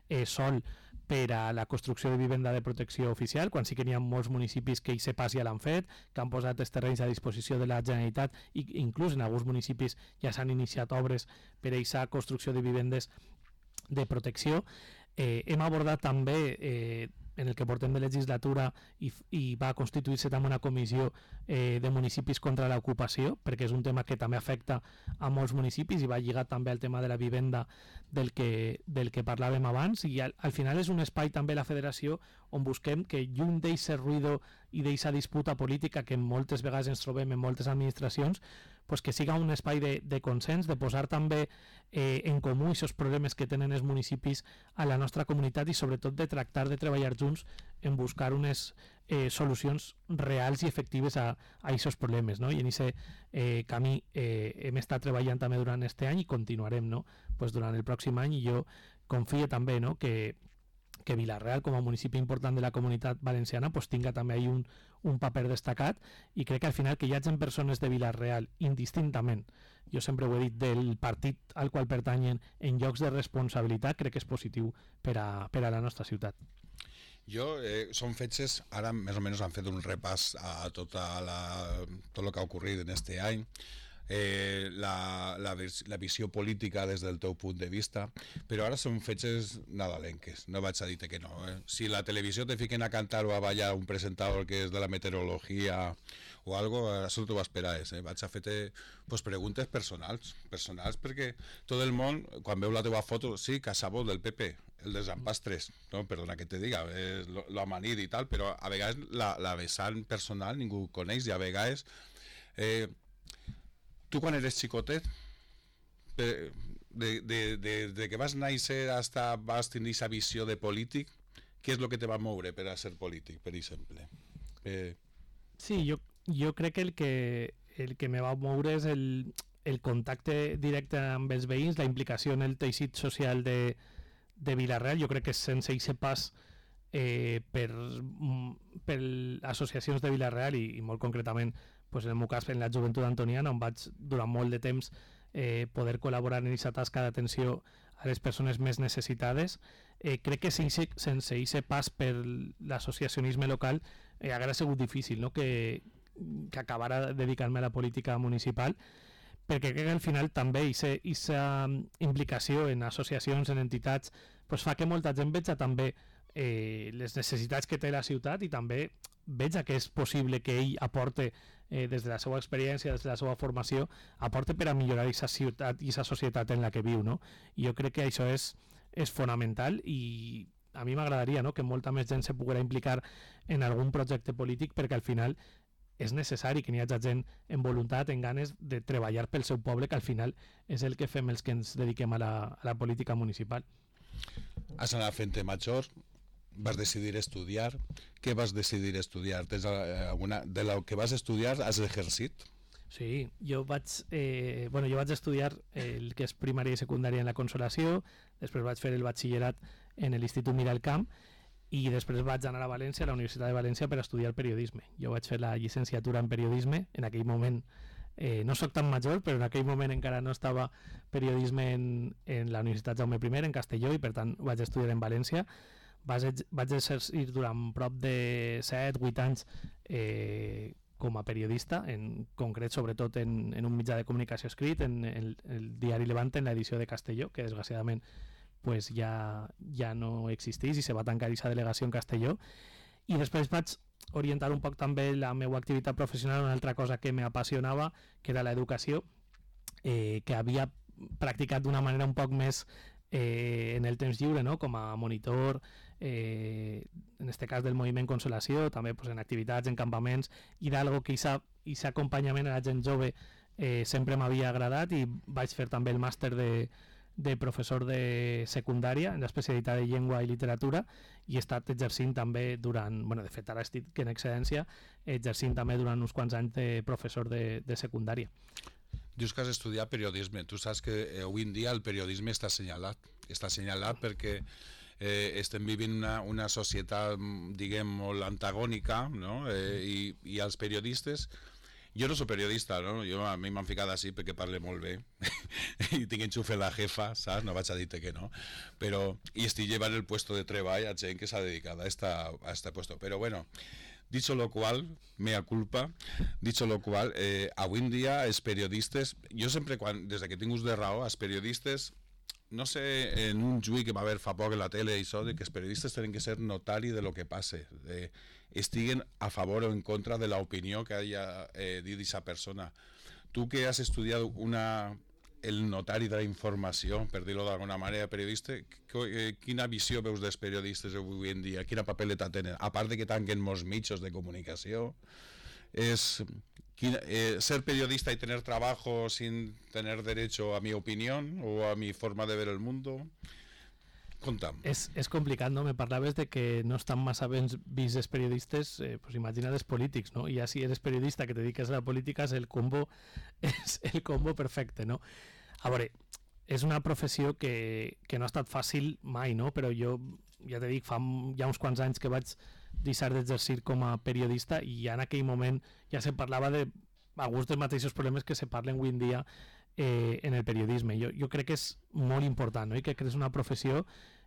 sol per a la construcció de vivenda de protecció oficial, quan sí que n'hi ha molts municipis que aquest pas ja l'han fet, que han posat els terrenys a disposició de la Generalitat, i inclús en alguns municipis ja s'han iniciat obres per a aquesta construcció de vivendes de protecció. Hem abordat també en el que portem de legislatura i va constituir-se també una comissió de municipis contra l'ocupació, perquè és un tema que també afecta a molts municipis i va lligat també al tema de la vivenda del que parlàvem abans, i al final és un espai també la federació on busquem que lluny d'aquest ruïdo i d'aquesta disputa política que moltes vegades ens trobem en moltes administracions, pues que siga un espai de consens, de posar també en comú aquests problemes que tenen els municipis a la nostra comunitat, i sobretot de tractar de treballar junts en buscar unes solucions reals i efectives a aquests problemes, no? I en aquest camí hem estat treballant també durant aquest any i continuarem, no? Pues durant el pròxim any, i jo confio també, no? que Vila-real, com a municipi important de la comunitat valenciana, pues tinga també ahí un paper destacat, i crec que al final que hi hagin persones de Vila-real indistintament, jo sempre ho he dit, del partit al qual pertanyen, en llocs de responsabilitat, crec que és positiu per a la nostra ciutat. Jo, són fetges, ara més o menys han fet un repàs a tot el que ha ocorrit en este any, la visió política des del teu punt de vista, però ara són fetges nadalenques, no vaig a dir-te que no. Si la televisió te fiquen a cantar o a ballar un presentador que és de la meteorologia o algo, això no t'ho esperaves. Vaig a fer-te preguntes personals, perquè tot el món, quan veu la teva foto, sí, Casabó del PP, el de Sant Pastres, no? Perdona que te diga, lo amanit i tal, però a vegades la vessant personal ningú coneix, i a vegades tu quan eres xicotet, de que vas néixer hasta vas tenir aquesta visió de polític, què és el que te va moure per a ser polític, per exemple? Sí, jo crec que el que me va moure és el contacte directe amb els veïns, la implicació en el teixit social de Vila-real. Jo crec que sense aquest pas per associacions de Vila-real i molt concretament pues en el meu cas en la Joventut Antoniana, on vaig durant molt de temps poder col·laborar en aquesta tasca d'atenció a les persones més necessitades, crec que sense aquest pas per l'associacionisme local hauria sigut difícil, no? que acabara dedicant-me a la política municipal, perquè crec que al final també aquesta implicació en associacions, en entitats, pues fa que molta gent veja també les necessitats que té la ciutat, i també veja que és possible que ell aporte des de la seva experiència, des de la seva formació, aporte per a millorar aquesta ciutat i aquesta societat en la que viu, no? I jo crec que això és fonamental, i a mi m'agradaria, no?, que molta més gent se poguera implicar en algun projecte polític, perquè al final és necessari que n'hi hagi gent en voluntat, en ganes de treballar pel seu poble, que al final és el que fem els que ens dediquem a la política municipal. Has anat fent-te major, vas decidir estudiar. Què vas decidir estudiar? De lo que vas estudiar has exercit? Sí, jo vaig estudiar el que és primària i secundària en la Consolació, després vaig fer el batxillerat en l'Institut Miralcamp i després vaig anar a València, a la Universitat de València, per estudiar periodisme. Jo vaig fer la llicenciatura en periodisme, en aquell moment no sóc tan major, però en aquell moment encara no estava periodisme en la Universitat Jaume I, en Castelló, i per tant vaig estudiar en València. Vaig exercir durant prop de 7-8 anys com a periodista, en concret sobretot en un mitjà de comunicació escrit, en el diari Levante, en l'edició de Castelló, que desgraciadament pues, ja no existeix i se va tancar aquesta delegació en Castelló. I després vaig orientar un poc també la meva activitat professional a una altra cosa que m'apassionava, que era l'educació, que havia practicat d'una manera un poc més en el temps lliure, no? Com a monitor, en este cas del moviment Consolació, també pues, en activitats, en campaments, i d'algo que aquest acompanyament a la gent jove sempre m'havia agradat, i vaig fer també el màster de professor de secundària en l'especialitat de llengua i literatura, i he estat exercint també durant, de fet ara estic en excedència, exercint també durant uns quants anys de professor de secundària. Dius que has estudiat periodisme. Tu saps que avui en dia el periodisme està assenyalat perquè estem vivint una societat, diguem, molt antagònica, no? I els periodistes... Jo no soc periodista, no? A mi m'han ficat així perquè parle molt bé i tinc enxufat la jefa, saps? No vaig a dir-te que no. I estic llevant el puesto de treball a gent que s'ha dedicat a este puesto. Però bueno, dicho lo cual, mea culpa, avui en dia els periodistes, jo sempre, des que tinc ús de raó, els periodistes, no sé, en un juí que va haver fa poc en la tele, això, de que els periodistes tenen que ser notari de lo que passe, estiguen a favor o en contra de l'opinió que haya dit aquesta persona. Tu que has estudiat el notari de la informació, per dir-ho d'alguna manera, periodista, quina visió veus dels periodistes avui en dia? Quina papeleta tenen? A part de que tanquen molts mitjans de comunicació, ser periodista y tener trabajo sin tener derecho a mi opinión o a mi forma de ver el mundo. Conta'm. És complicat, no? Me parlaves de que no estan massa ben vist els periodistes, pues imagina't els polítics, no? I ja si eres periodista que te dediques a la política és el combo perfecte, no? A veure, és una professió que no ha estat fàcil mai, no? Però jo, ja te dic, fa ja uns quants anys que vaig deixar d'exercir com a periodista i ja en aquell moment ja se parlava de alguns dels mateixos problemes que se parlen avui en dia en el periodisme. Jo crec que és molt important, no? I que és una professió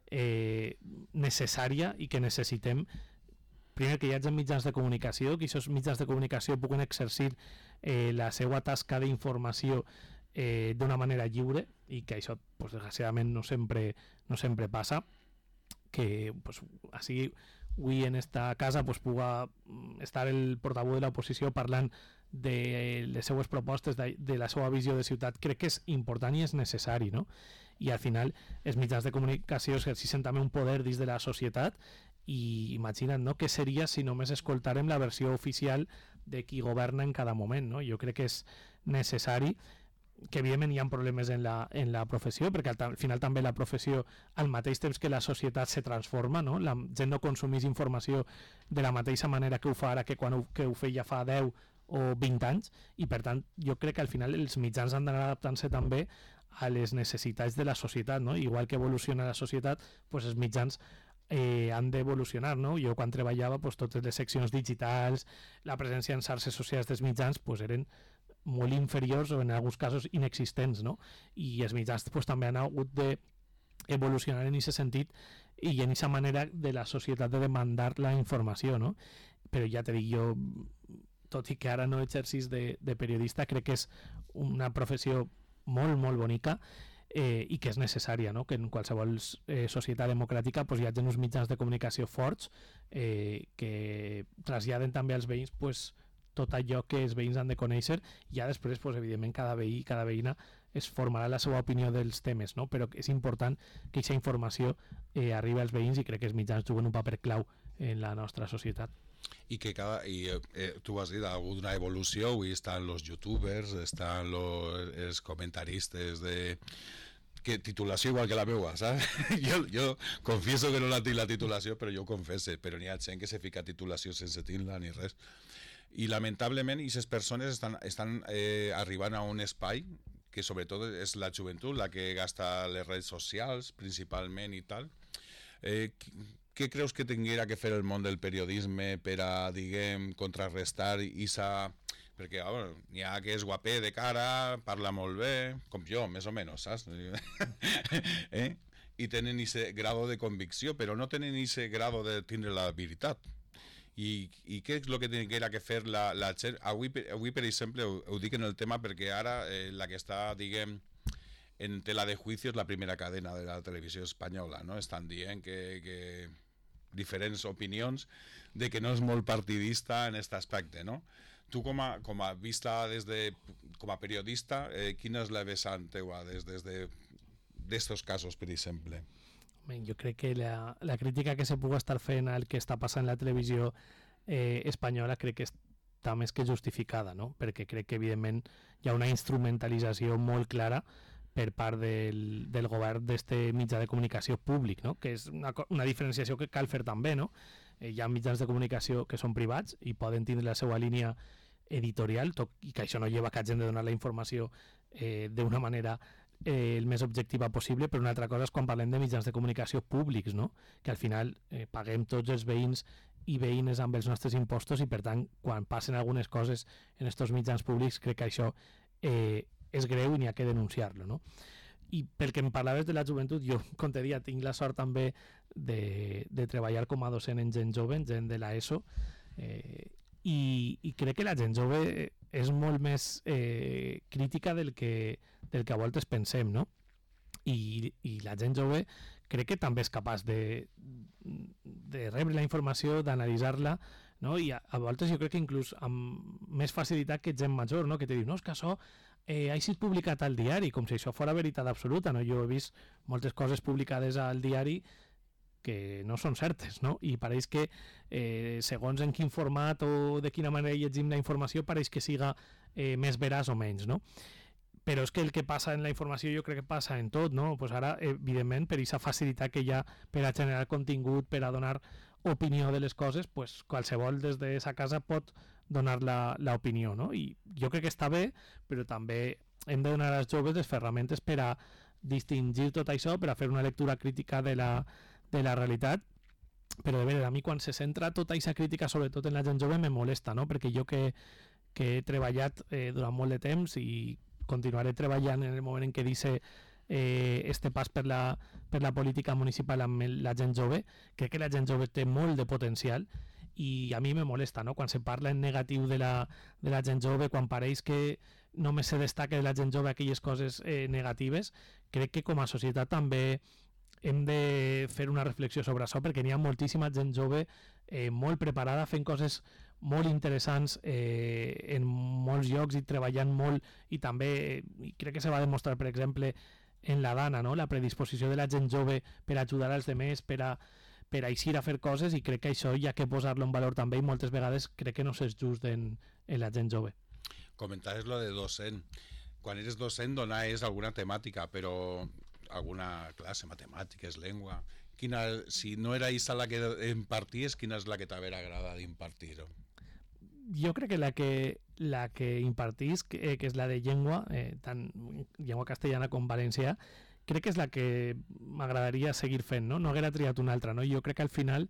necessària i que necessitem primer que hi hagi mitjans de comunicació, que aquests mitjans de comunicació puguen exercir la seva tasca d'informació d'una manera lliure, i que això pues, desgraciadament no sempre passa, que pues, així avui en esta casa pues, puga estar el portaveu de l'oposició parlant de les seues propostes, de la seva visió de ciutat, crec que és important i és necessari, no? I al final els mitjans de comunicació exerceixen també un poder dins de la societat, i imagina't, no?, què seria si només escoltàrem la versió oficial de qui governa en cada moment, no? Jo crec que és necessari, que evidentment hi ha problemes en la professió, perquè al final també la professió, al mateix temps que la societat se transforma, no? La gent no consumeix informació de la mateixa manera que ho fa ara que quan ho feia fa 10 o 20 anys, i per tant jo crec que al final els mitjans han d'anar adaptant-se també a les necessitats de la societat, no? Igual que evoluciona la societat, pues els mitjans han d'evolucionar, no? Jo quan treballava, pues, totes les seccions digitals, la presència en xarxes socials dels mitjans pues, eren molt inferiors o en alguns casos inexistents, no? I els mitjans pues, també han hagut d'evolucionar en aquest sentit i en aquesta manera de la societat de demandar la informació, no? Però ja te dic, jo, tot i que ara no exercís de periodista, crec que és una professió molt, molt bonica i que és necessària, no? Que en qualsevol societat democràtica pues, hi hagi uns mitjans de comunicació forts que traslladen també als veïns pues, tot allò que els veïns han de conèixer, i ja després, pues, evidentment, cada veí i cada veïna es formarà la seva opinió dels temes, no? Però és important que aquesta informació arribi als veïns, i crec que els mitjans juguen un paper clau en la nostra societat. I que tu has dit, ha hagut una evolució, avui estan els youtubers, estan els comentaristes que titulació igual que la meva, saps? Jo confieso que no la tinc la titulació, però jo ho confesse, però n'hi ha gent que se fica titulació sense tenir-la ni res. I lamentablement aquestes persones estan arribant a un espai que sobretot és la joventut la que gasta les redes socials principalment i tal. Què creus que tinguera que fer el món del periodisme per a, diguem, contrarrestar aquesta... Perquè n'hi ha que és guapé de cara, parla molt bé, com jo, més o menys, saps? I tenen aquest grado de convicció, però no tenen aquest grado de tindre la veritat. I què és el que tinguera que fer la gent? Avui, per exemple, ho dic en el tema perquè ara la que està, diguem, en tela de juicio és la primera cadena de la televisió espanyola, no? Estan dient que diferents opinions de que no és molt partidista en aquest aspecte, no? Tu com a vista com a periodista, quina és la vessant teua des d'estos casos, per exemple? Jo crec que la crítica que se pugui estar fent al que està passant en la televisió espanyola crec que està més que justificada, no? Perquè crec que evidentment hi ha una instrumentalització molt clara per part del govern d'este mitjà de comunicació públic, no? Que és una diferenciació que cal fer també, no? Hi ha mitjans de comunicació que són privats i poden tindre la seva línia editorial i que això no lleva que hagin de donar la informació d'una manera el més objectiva possible, però una altra cosa és quan parlem de mitjans de comunicació públics, no? Que al final paguem tots els veïns i veïnes amb els nostres impostos i per tant quan passen algunes coses en estos mitjans públics crec que això és greu i n'hi ha que denunciar-lo, no? I pel que em parlaves de la joventut, jo, com te deia, tinc la sort també de treballar com a docent en gent jove, en gent de l'ESO, i crec que la gent jove és molt més crítica del que a voltes pensem, no? I la gent jove crec que també és capaç de rebre la informació, d'analitzar-la, no? I a voltes jo crec que inclús amb més facilitat que gent major, no? Que te diu, no, és que això ha sigut publicat al diari, com si això fos veritat absoluta, no? Jo he vist moltes coses publicades al diari que no són certes, no? I pareix que segons en quin format o de quina manera llegim la informació pareix que siga més veraç o menys, no? Però és que el que passa en la informació jo crec que passa en tot, no? Pues ara, evidentment, per aquesta facilitat que hi ha per a generar contingut, per a donar opinió de les coses, pues qualsevol des de sa casa pot donar l'opinió, no? I jo crec que està bé, però també hem de donar als joves les ferramentes per a distingir tot això, per a fer una lectura crítica de la realitat. Però de veure, a mi quan se centra tota aquesta crítica sobretot en la gent jove me molesta, no? Perquè jo que he treballat durant molt de temps i continuaré treballant en el moment en què dice este pas per la política municipal amb la gent jove, crec que la gent jove té molt de potencial i a mi me molesta, no? Quan se parla en negatiu de la gent jove, quan pareix que només se destaca de la gent jove aquelles coses negatives, crec que com a societat també hem de fer una reflexió sobre això perquè n'hi ha moltíssima gent jove molt preparada fent coses molt interessants en molts llocs i treballant molt i també crec que se va demostrar per exemple en la Dana, no? La predisposició de la gent jove per ajudar als demés, per a eixir a fer coses i crec que això hi ha que posar-lo en valor també i moltes vegades crec que no s'és just en la gent jove. Comentaves lo de docent. Quan eres docent donaves alguna temàtica, però alguna classe, matemàtiques, llengua... si no era aquesta la que imparties, quina és la que t'haver agradat impartir? Jo crec que la que impartís, que és la de llengua, tant llengua castellana com valencià, crec que és la que m'agradaria seguir fent, no? No haguera triat una altra, no? Jo crec que al final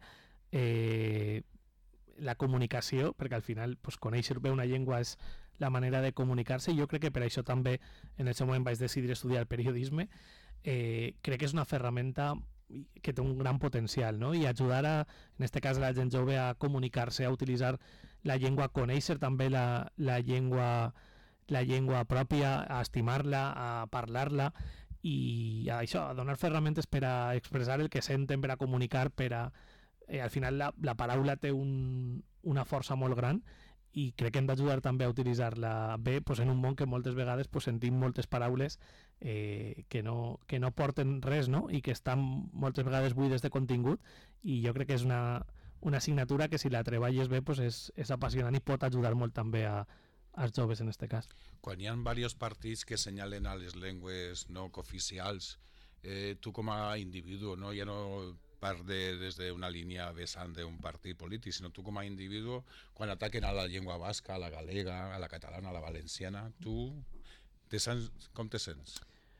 la comunicació, perquè al final pues, conèixer bé una llengua és la manera de comunicar-se, i jo crec que per això també en el seu moment vaig decidir estudiar periodisme, crec que és una ferramenta que té un gran potencial, no? I ajudar en aquest cas a la gent jove a comunicar-se, a utilitzar la llengua, a conèixer també la llengua pròpia, a estimar-la, a parlar-la i a això, a donar ferramentes per a expressar el que senten, per a comunicar, per a... al final la paraula té una força molt gran i crec que hem d'ajudar també a utilitzar-la bé pues, en un món que moltes vegades pues, sentim moltes paraules que no porten res, no? I que estan moltes vegades buides de contingut i jo crec que és una assignatura que si la treballes bé pues, és apassionant i pot ajudar molt també als joves en aquest cas. Quan hi ha diversos partits que senyalen a les llengües no cooficials, tu com a individu no? Ja no part des d'una línia vessant d'un partit polític, sinó tu com a individu, quan ataquen a la llengua basca, a la galega, a la catalana, a la valenciana, tu com te sents?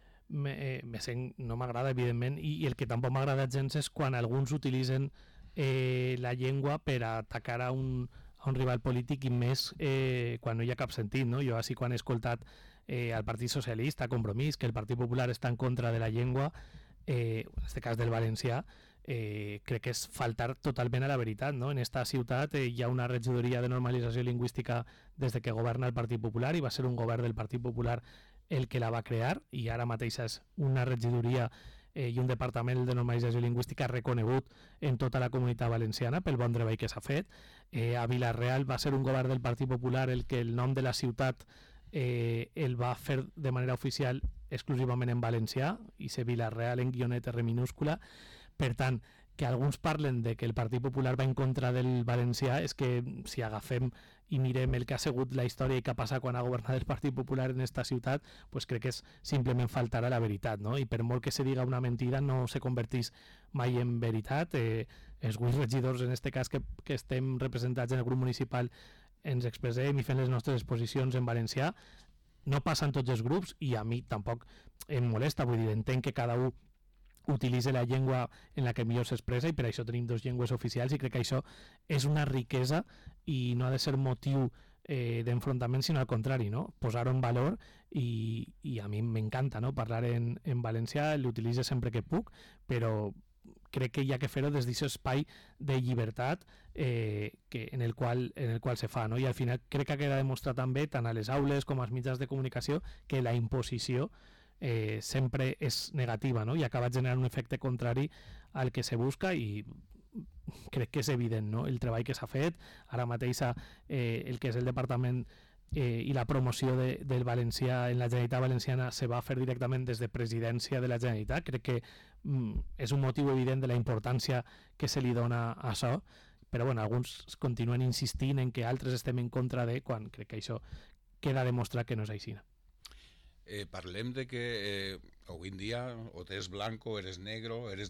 No m'agrada, evidentment, i el que tampoc m'agrada gens és quan alguns utilitzen la llengua per atacar a un rival polític, i més quan no hi ha cap sentit, no? Jo així quan he escoltat al Partit Socialista, Compromís, que el Partit Popular està en contra de la llengua, en aquest cas del valencià, crec que és faltar totalment a la veritat, no? En esta ciutat hi ha una regidoria de normalització lingüística des de que governa el Partit Popular, i va ser un govern del Partit Popular el que la va crear, i ara mateix és una regidoria i un departament de normalització lingüística reconegut en tota la comunitat valenciana pel bon treball que s'ha fet. A Vila-real va ser un govern del Partit Popular el que el nom de la ciutat el va fer de manera oficial exclusivament en valencià, i ser Vila-real en guionet R minúscula. Per tant, que alguns parlen de que el Partit Popular va en contra del valencià, és que si agafem i mirem el que ha sigut la història i què ha passat quan ha governat el Partit Popular en esta ciutat, pues crec que és simplement faltar a la veritat, no? I per molt que se diga una mentida no se convertís mai en veritat. Els 8 regidors, en aquest cas que estem representats en el grup municipal, ens expressem i fem les nostres exposicions en valencià. No passa en tots els grups, i a mi tampoc em molesta, vull dir, entenc que cada un utilitza la llengua en la que millor s'expressa, i per això tenim 2 llengües oficials, i crec que això és una riquesa i no ha de ser motiu d'enfrontament, sinó al contrari, no? Posar-ho en valor, i a mi m'encanta, no? Parlar en valencià, l'utilitzo sempre que puc, però crec que hi ha que fer-ho des d'aquest espai de llibertat en el qual se fa, no? I al final crec que queda demostrat també, tant a les aules com als mitjans de comunicació, que la imposició sempre és negativa, no? I acaba generant un efecte contrari al que se busca, i crec que és evident, no? El treball que s'ha fet ara mateix, el que és el departament i la promoció del valencià en la Generalitat Valenciana se va fer directament des de Presidència de la Generalitat. Crec que és un motiu evident de la importància que se li dona a això, però bueno, alguns continuen insistint en que altres estem en contra de, quan crec que això queda demostrat que no és així. Parlem de que avui en dia o eres blanco, eres negro, eres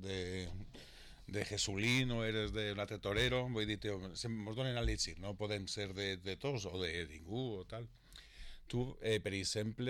de Jesulín o eres de un altre torero, vull dir, ens donen a llegir, no podem ser de tots o de ningú o tal. Tu, per exemple,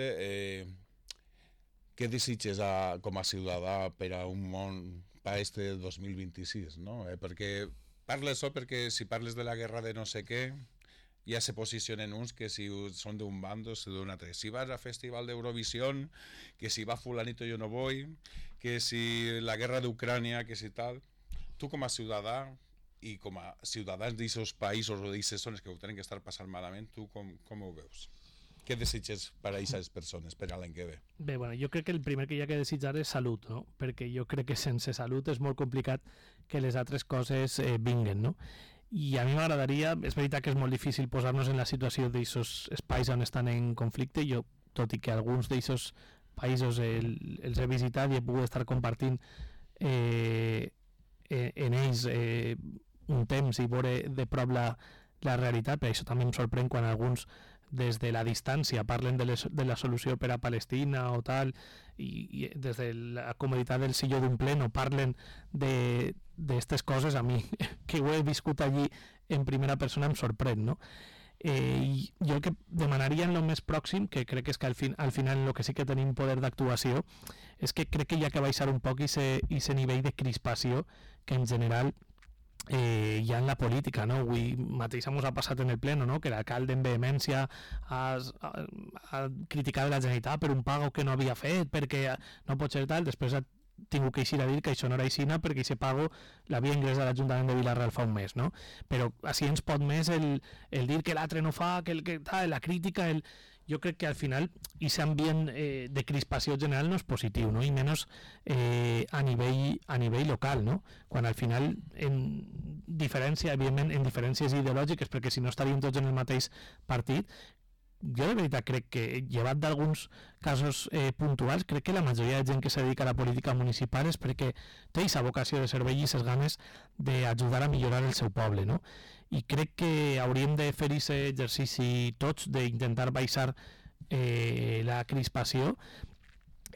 què desitges com a ciutadà per a un món per a este 2026, no? Perquè parles perquè si parles de la guerra de no sé què, ja se posicionen uns que si són d'un bando, si d'un altre. Si vas a Festival d'Eurovisió, que si va fulanito jo no voy, que si la guerra d'Ucrània, que si tal. Tu com a ciutadà i com a ciutadans d'aquests països o d'aquestes zones que ho tenen que estar passant malament, tu com ho veus? Què desitges per a aquestes persones, per a l'any que ve? Bé, bueno, jo crec que el primer que hi ha que desitjar és salut, no? Perquè jo crec que sense salut és molt complicat que les altres coses vinguen, no? I a mi m'agradaria, és veritat que és molt difícil posar-nos en la situació d'aquests espais on estan en conflicte. Jo, tot i que alguns d'aquests països els he visitat i he pogut estar compartint en ells un temps i veure de prop la realitat, per això també em sorprèn quan alguns des de la distància parlen de la solució per a Palestina o tal, i des de la comoditat del silló d'un pleno parlen d'aquestes coses. A mi, que ho he viscut allí en primera persona, em sorprèn, no? I jo el que demanaria en el més pròxim, que crec que és que al final en el que sí que tenim poder d'actuació, és que crec que hi ha que baixar un poc i nivell de crispació que en general hi ha en la política, no? Avui mateix ens ha passat en el pleno, no? Que l'alcalde en vehemència ha criticat la Generalitat per un pago que no havia fet, perquè no pot ser tal. Després ha tingut que eixir a dir que això no era aixina perquè aquest pago l'havia ingressat a l'Ajuntament de Vila-real fa un mes, no? Però així ens pot més el dir que l'altre no fa, que tal, la crítica, jo crec que al final aquest ambient de crispació general no és positiu, no? I menys a nivell local, no? Quan al final evidentment en diferències ideològiques, perquè si no estaríem tots en el mateix partit, jo de veritat crec que, llevat d'alguns casos puntuals, crec que la majoria de gent que se dedica a la política municipal és perquè té aquesta vocació de servei i aquestes ganes d'ajudar a millorar el seu poble, no? I crec que hauríem de fer aquest exercici tots, d'intentar baixar la crispació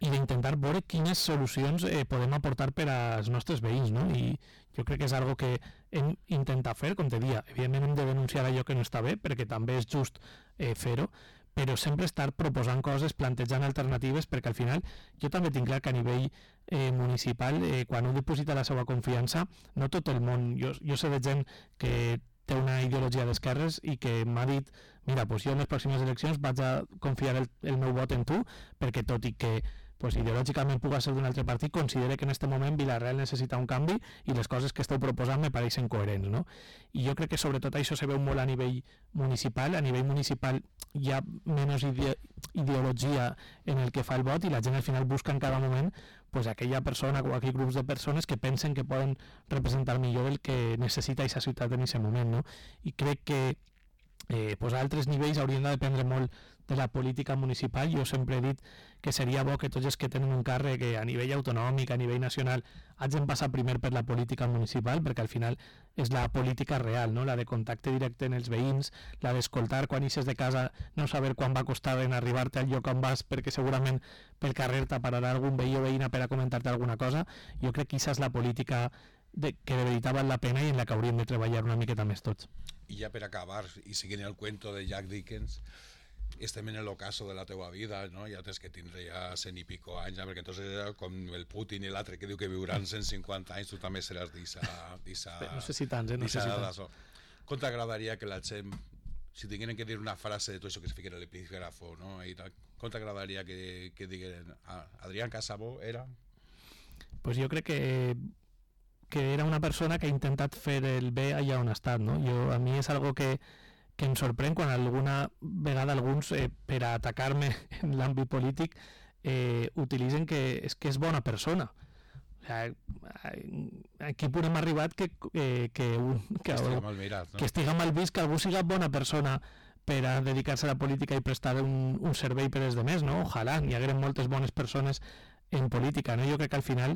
i d'intentar veure quines solucions podem aportar per als nostres veïns, no? I jo crec que és algo que hem intentat fer, com te dia, evidentment hem de denunciar allò que no està bé, perquè també és just fer-ho, però sempre estar proposant coses, plantejant alternatives, perquè al final jo també tinc clar que a nivell municipal, quan un diposita la seva confiança, no tot el món, jo sé de gent que té una ideologia d'esquerres i que m'ha dit, mira, pues jo en les pròximes eleccions vaig a confiar el meu vot en tu, perquè tot i que pues, ideològicament puga ser d'un altre partit, considere que en aquest moment Vila-real necessita un canvi i les coses que esteu proposant me pareixen coherents, no? I jo crec que sobretot això se veu molt a nivell municipal. A nivell municipal hi ha menys ideologia en el que fa el vot i la gent al final busca en cada moment pues, aquella persona o aquells grups de persones que pensen que poden representar millor el que necessita aquesta ciutat en aquest moment, no? I crec que pues, a altres nivells haurien de dependre molt de la política municipal. Jo sempre he dit que seria bo que tots els que tenen un càrrec a nivell autonòmic, a nivell nacional, hagin passat primer per la política municipal, perquè al final és la política real, no? La de contacte directe en els veïns, la d'escoltar quan ixes de casa, no saber quan va costar en arribar-te al lloc on vas, perquè segurament pel carrer t'apararà algun veí o veïna per a comentar-te alguna cosa. Jo crec que aquesta és la política que de veritat val la pena i en la que hauríem de treballar una miqueta més tots. I ja per acabar, i seguint el cuento de Jack Dickens, estem en el ocaso de la teua vida, no? Ja tens que tindre ja 100 i pico anys, perquè entonces com el Putin i l'altre que diu que viuran 150 anys, tu també seràs d'issa... No sé si tants, no sé si tants. Com t'agradaria que la gent, si tingueren que dir una frase de tot això que es fiquen a l'epígrafo, no? I tal, com t'agradaria que digueren Adrián Casabó era? Pues jo crec que era una persona que ha intentat fer el bé allà on ha estat, no? A mi és algo que em sorprèn quan alguna vegada alguns per a atacar-me en l'àmbit polític utilitzen que és bona persona. O sigui, aquí podem arribat que estiga mal mirat, no? Que estiga mal vist que algú siga bona persona per a dedicar-se a la política i prestar un servei per als demés, no? Ojalà hi hagueren moltes bones persones en política, no? Jo crec que al final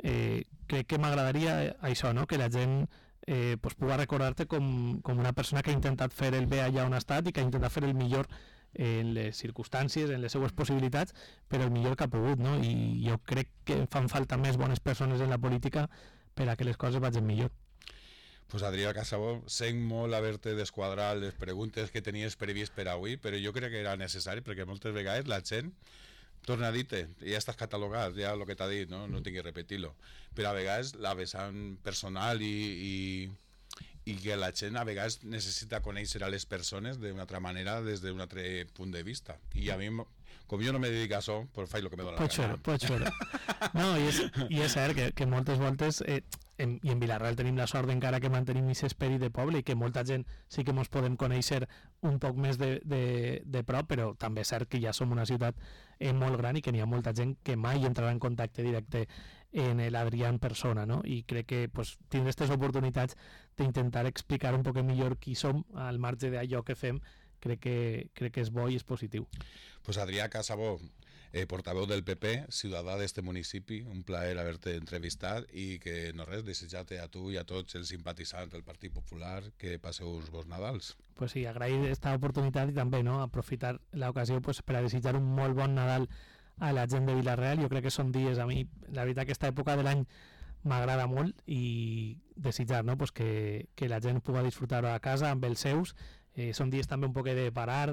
crec que m'agradaria això, no? Que la gent pues puga recordar-te com una persona que ha intentat fer el bé allà on ha estat i que ha intentat fer el millor en les circumstàncies, en les seues possibilitats, però el millor que ha pogut, no? I jo crec que fan falta més bones persones en la política per a que les coses vagin millor. Pues Adrià Casabó, sent molt haver-te d'esquadrar les preguntes que tenies previst per avui, però jo crec que era necessari, perquè moltes vegades la gent torna a dir-te, ja estàs catalogat, ja el que t'ha dit, no tinc que repetir-lo, però a vegades la vessant personal i que la gent a vegades necessita conèixer a les persones d'una altra manera des d'un altre punt de vista, i a mi, com jo no me dedico a això, pues faig el que me dóna la gana. Pots fer-ho. No, i és cert que moltes voltes i en Vila-real tenim la sort encara que mantenim aquest esperit de poble i que molta gent sí que ens podem conèixer un poc més de prop, però també és cert que ja som una ciutat molt gran i que n'hi ha molta gent que mai entrarà en contacte directe en l'Adrià en persona, no? I crec que pues, tindre aquestes oportunitats d'intentar explicar un poc millor qui som al marge d'allò que fem, crec que és bo i és positiu. Pues Adrià Casabó, portaveu del PP, ciutadà d'este municipi, un plaer haver-te entrevistat i que no res, desitjar-te a tu i a tots els simpatitzants del Partit Popular que passeu uns bons Nadals. Pues sí, agrair aquesta oportunitat i també no, aprofitar l'ocasió pues, per a desitjar un molt bon Nadal a la gent de Vila-real. Jo crec que són dies, a mi, la veritat, aquesta època de l'any m'agrada molt i desitjar no, pues, que la gent pugui disfrutar a casa amb els seus. Són dies també un poc de parar,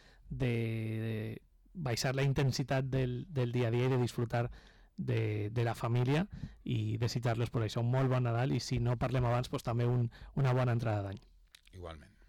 de baixar la intensitat del dia a dia i de disfrutar de la família i desitjar-los per això un molt bon Nadal i si no parlem abans pues, també una bona entrada d'any. Igualment.